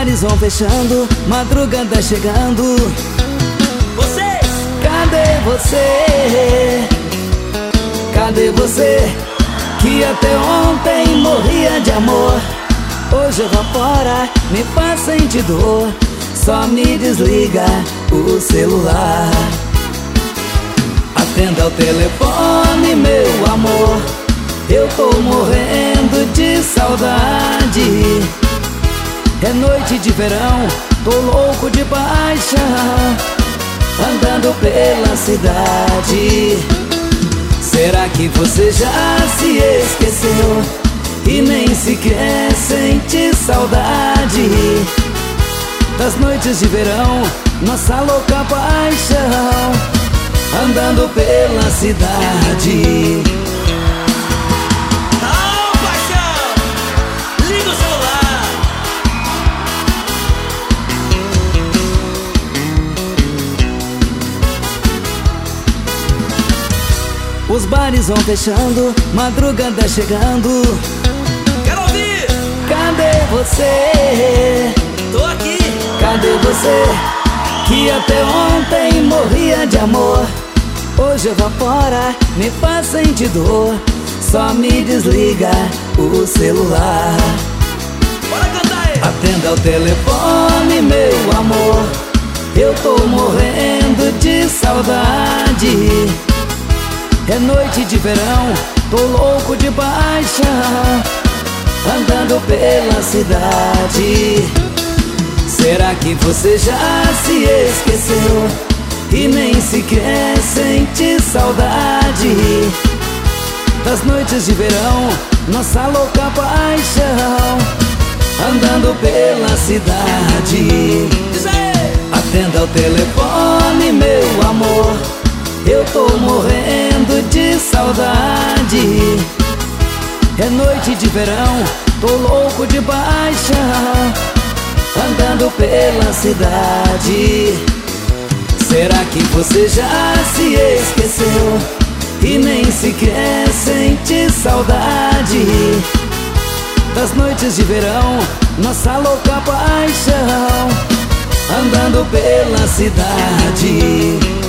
bares vão fechando, madrugada chegando. Vocês! Cadê você? Cadê você? Que até ontem morria de amor. Hoje evapora, me faz sentir dor. Só me desliga o celular. Atenda o telefone, meu amor. Eu tô morrendo de saudade. É noite de verão, tô louco de paixão, andando pela cidade. Será que você já se esqueceu e nem sequer sente saudade das noites de verão, nossa louca paixão, andando pela cidade? Alô, paixão! Liga o celular! Os bares vão fechando, madrugada chegando. Quero ouvir! Cadê você? Tô aqui! Cadê você? Que até ontem morria de amor. Hoje evapora, me faz sentir dor. Só me desliga o celular. Bora cantar aí! Atenda o telefone, meu amor. Eu tô morrendo de saudade. É noite de verão, tô louco de paixão, andando pela cidade. Será que você já se esqueceu e nem sequer sente saudade das noites de verão, nossa louca paixão, andando pela cidade? Diz aí! Atenda o telefone, meu amor. Eu tô morrendo de saudade. É noite de verão, tô louco de paixão, andando pela cidade. Será que você já se esqueceu e nem sequer sente saudade das noites de verão, nossa louca paixão, andando pela cidade?